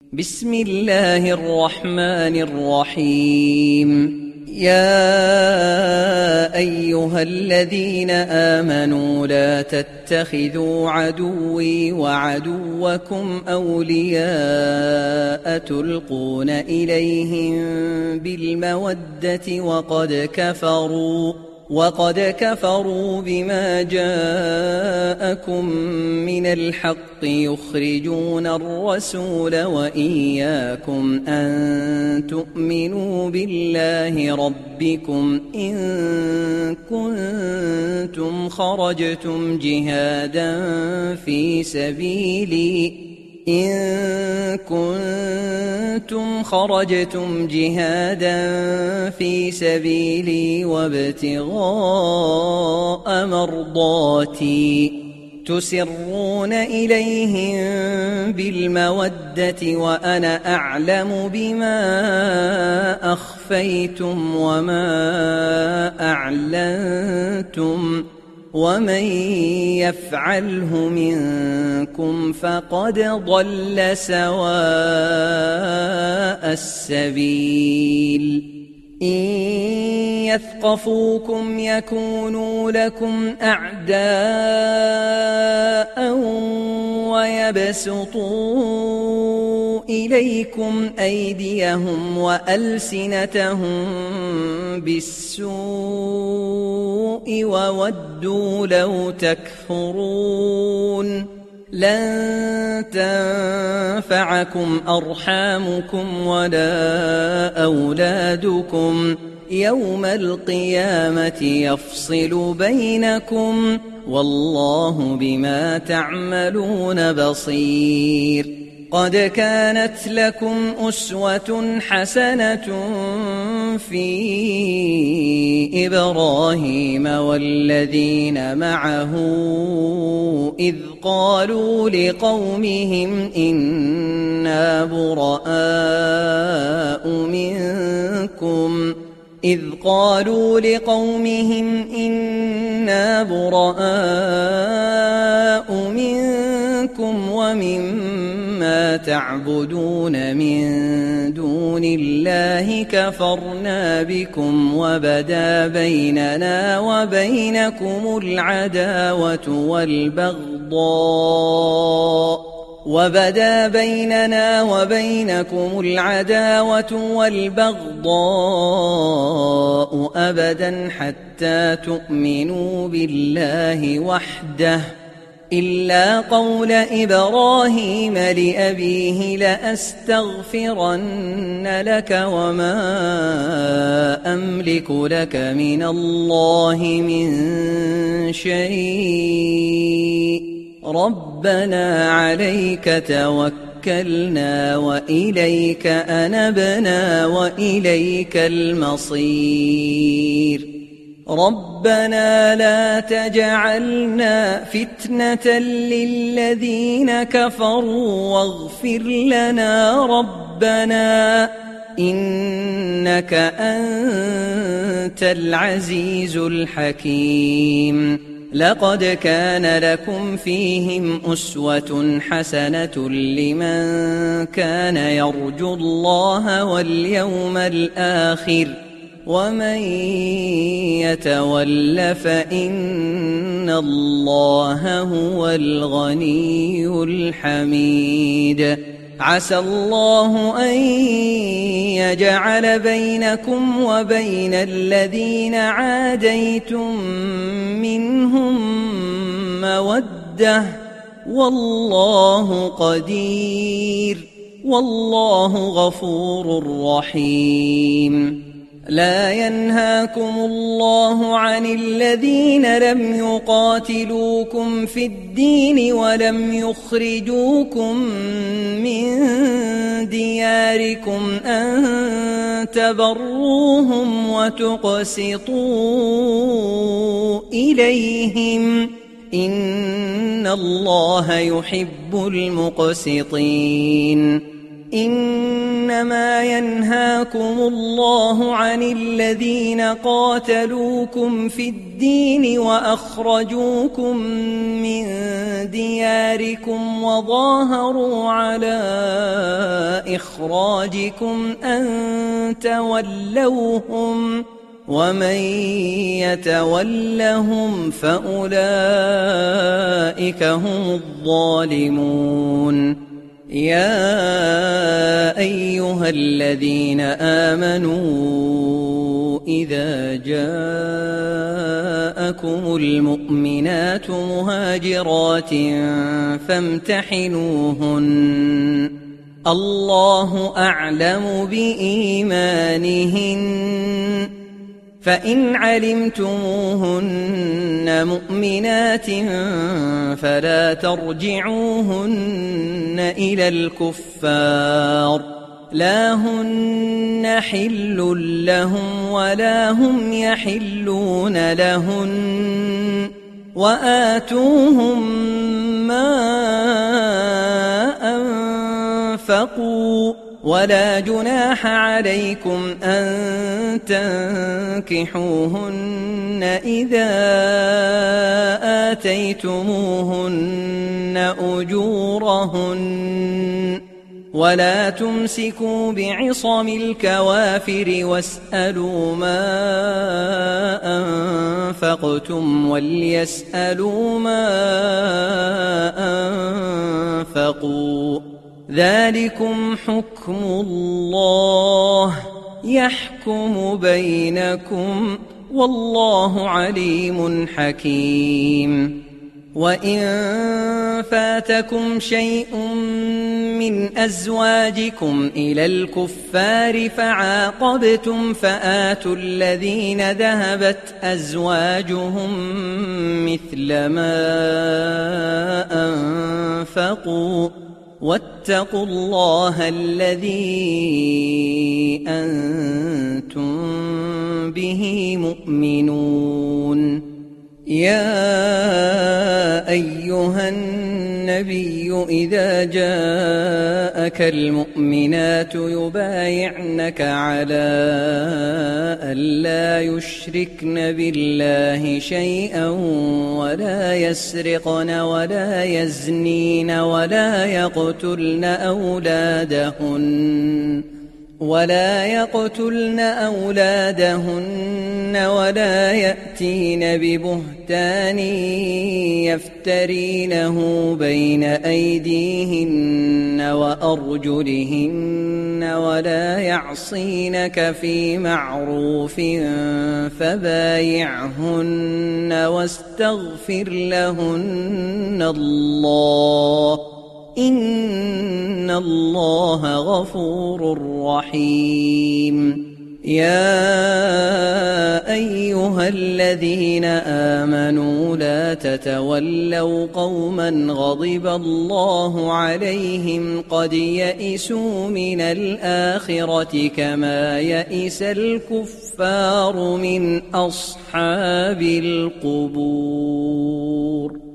بسم الله الرحمن الرحيم. يا أيها الذين آمنوا لا تتخذوا عدوي وعدوكم أولياء تلقون إليهم بالمودة وقد كفروا بما جاءكم من الحق يخرجون الرسول وإياكم أن تؤمنوا بالله ربكم إن كنتم خرجتم جهادا في سبيلي وابتغاء مرضاتي تسرون إليهم بالمودة وأنا أعلم بما أخفيتم وما أعلنتم ومن يفعله منكم فقد ضل سواء السبيل. إن يثقفوكم يكونوا لكم أعداء ويبسطوا إليكم أيديهم وألسنتهم بالسوء وودوا لو تكفرون. لن تنفعكم أرحامكم ولا أولادكم يوم القيامة يفصل بينكم والله بما تعملون بصير. قد كانت لكم أسوة حسنة في إبراهيم والذين معه إذ قالوا لقومهم إنا براء منكم ومما تعبدون من دون الله كفرنا بكم وبدا بيننا وبينكم العداوة والبغضاء أبدا حتى تؤمنوا بالله وحده إلا قول إبراهيم لأبيه لأستغفرن لك وما أملك لك من الله من شيء ربنا عليك توكلنا وإليك أنبنا وإليك المصير. ربنا لا تجعلنا فتنة للذين كفروا واغفر لنا ربنا إنك أنت العزيز الحكيم. لقد كان لكم فيهم أسوة حسنة لمن كان يرجو الله واليوم الآخر ومن يتول فإن الله هو الغني الحميد. عسى الله أن يجعل بينكم وبين الذين عاديتم منهم مودة والله قدير والله غفور رحيم. لا ينهاكم الله عن الذين لم يقاتلوكم في الدين ولم يخرجوكم من دياركم أن تبروهم وتقسطوا إليهم إن الله يحب المقسطين. إنما ينهاكم الله عن الذين قاتلوكم في الدين وأخرجوكم من دياركم وظاهروا على وإخراجكم أن تولوهم ومن يتولهم فأولئك هم الظالمون يا أيها الذين آمنوا إذا جاءكم المؤمنات مهاجرات فامتحنوهن الله أعلم بإيمانهن فإن علمتموهن مؤمنات فلا ترجعوهن إلى الكفار لا هن حل لهم ولا هم يحلون لهن وآتوهم ما أنفقوا ولا جناح عليكم أن تنكحوهن إذا آتيتموهن أجورهن ولا تمسكوا بعصم الكوافر واسألوا ما أنفقتم وليسألوا ما أنفقوا ذلكم حكم الله يحكم بينكم والله عليم حكيم وإن فاتكم شيء من أزواجكم إلى الكفار فعاقبتم فآتوا الذين ذهبت أزواجهم مثل ما أنفقوا واتقوا الله الذي أنتم به مؤمنون يا أيها النبي إذا جاءك المؤمنات يبايعنك على ألا يشركن بالله شيئا ولا يسرقن ولا يزنين ولا يقتلن أولادهن ولا يأتين ببهتان يفترينه بين أيديهن وأرجلهن ولا يعصينك في معروف فبايعهن واستغفر لهن الله إن الله غفور رحيم يا أيها الذين آمنوا لا تتولوا قوما غضب الله عليهم قد يئسوا من الآخرة كما يئس الكفار من أصحاب القبور